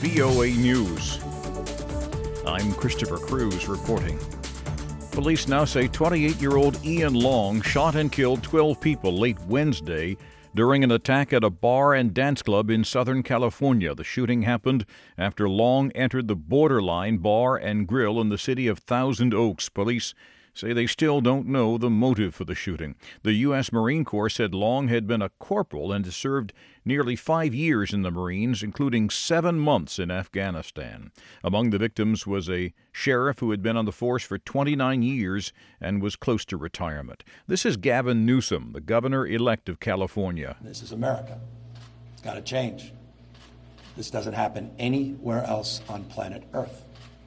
VOA News. I'm Christopher Cruz reporting. Police now say 28-year-old Ian Long shot and killed 12 people late Wednesday during an attack at a bar and dance club in Southern California. The shooting happened after Long entered the Borderline Bar and Grill in the city of Thousand Oaks. Police say they still don't know the motive for the shooting. The U.S. Marine Corps said Long had been a corporal and has served nearly 5 years in the Marines, including 7 months in Afghanistan. Among the victims was a sheriff who had been on the force for 29 years and was close to retirement. This is Gavin Newsom, the governor-elect of California. This is America. It's got to change. This doesn't happen anywhere else on planet Earth.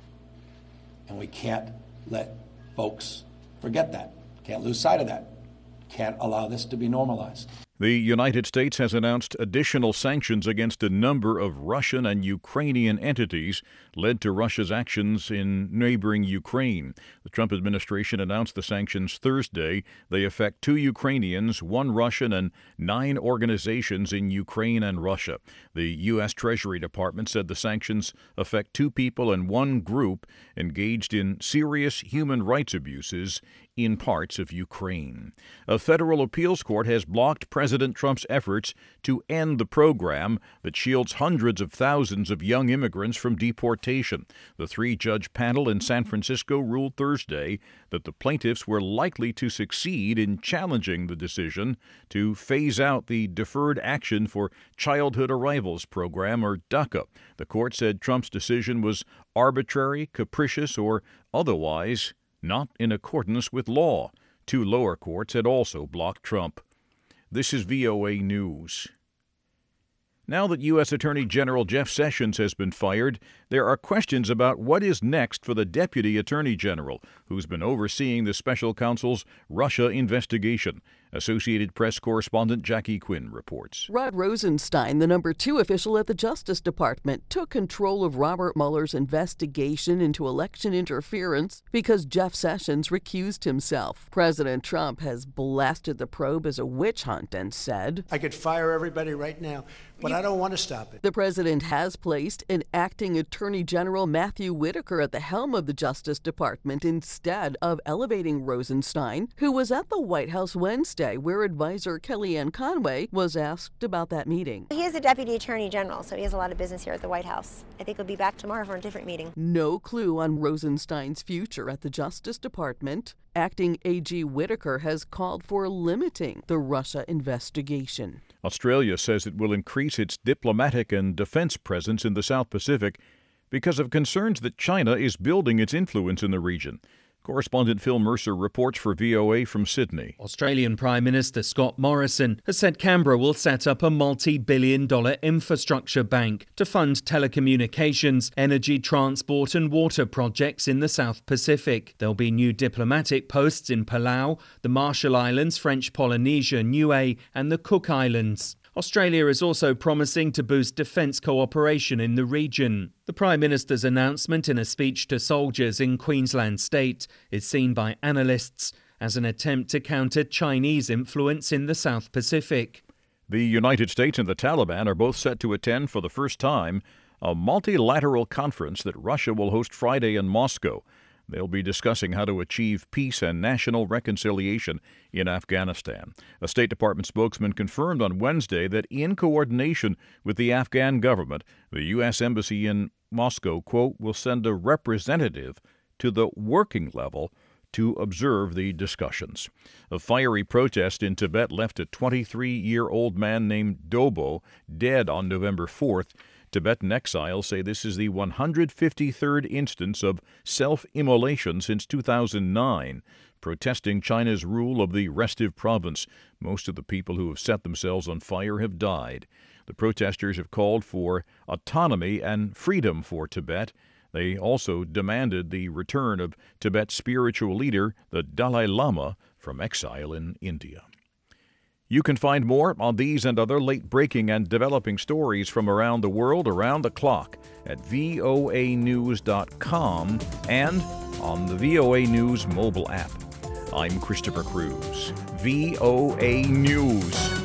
And we can't let folks forget that. Can't lose sight of that. Can't allow this to be normalized. The United States has announced additional sanctions against a number of Russian and Ukrainian entities led to Russia's actions in neighboring Ukraine. The Trump administration announced the sanctions Thursday. They affect 2 Ukrainians, 1 Russian, and 9 organizations in Ukraine and Russia. The U.S. Treasury Department said the sanctions affect 2 people and 1 group engaged in serious human rights abuses in parts of Ukraine. A federal appeals court has blocked President Trump's efforts to end the program that shields hundreds of thousands of young immigrants from deportation. The 3-judge panel in San Francisco ruled Thursday that the plaintiffs were likely to succeed in challenging the decision to phase out the Deferred Action for Childhood Arrivals program, or DACA. The court said Trump's decision was arbitrary, capricious, or otherwise not in accordance with law. 2 lower courts had also blocked Trump. This is VOA News. Now that U.S. Attorney General Jeff Sessions has been fired, there are questions about what is next for the Deputy Attorney General, who's been overseeing the special counsel's Russia investigation. Associated Press correspondent Jackie Quinn reports. Rod Rosenstein, the number 2 official at the Justice Department, took control of Robert Mueller's investigation into election interference because Jeff Sessions recused himself. President Trump has blasted the probe as a witch hunt and said, I could fire everybody right now, but I don't want to stop it. The president has placed an acting Attorney General Matthew Whitaker at the helm of the Justice Department instead of elevating Rosenstein, who was at the White House Wednesday, where advisor Kellyanne Conway was asked about that meeting. He is a deputy attorney general, so he has a lot of business here at the White House. I think he'll be back tomorrow for a different meeting. No clue on Rosenstein's future at the Justice Department. Acting AG Whitaker has called for limiting the Russia investigation. Australia says it will increase its diplomatic and defense presence in the South Pacific because of concerns that China is building its influence in the region. Correspondent Phil Mercer reports for VOA from Sydney. Australian Prime Minister Scott Morrison has said Canberra will set up a multi-billion-dollar infrastructure bank to fund telecommunications, energy, transport and water projects in the South Pacific. There'll be new diplomatic posts in Palau, the Marshall Islands, French Polynesia, Niue and the Cook Islands. Australia is also promising to boost defence cooperation in the region. The Prime Minister's announcement in a speech to soldiers in Queensland State is seen by analysts as an attempt to counter Chinese influence in the South Pacific. The United States and the Taliban are both set to attend for the first time a multilateral conference that Russia will host Friday in Moscow. They'll be discussing how to achieve peace and national reconciliation in Afghanistan. A State Department spokesman confirmed on Wednesday that in coordination with the Afghan government, the U.S. Embassy in Moscow, quote, will send a representative to the working level to observe the discussions. A fiery protest in Tibet left a 23-year-old man named Dobo dead on November 4th. Tibetan exiles say this is the 153rd instance of self-immolation since 2009, protesting China's rule of the restive province. Most of the people who have set themselves on fire have died. The protesters have called for autonomy and freedom for Tibet. They also demanded the return of Tibet's spiritual leader, the Dalai Lama, from exile in India. You can find more on these and other late-breaking and developing stories from around the world around the clock at voanews.com and on the VOA News mobile app. I'm Christopher Cruz, VOA News.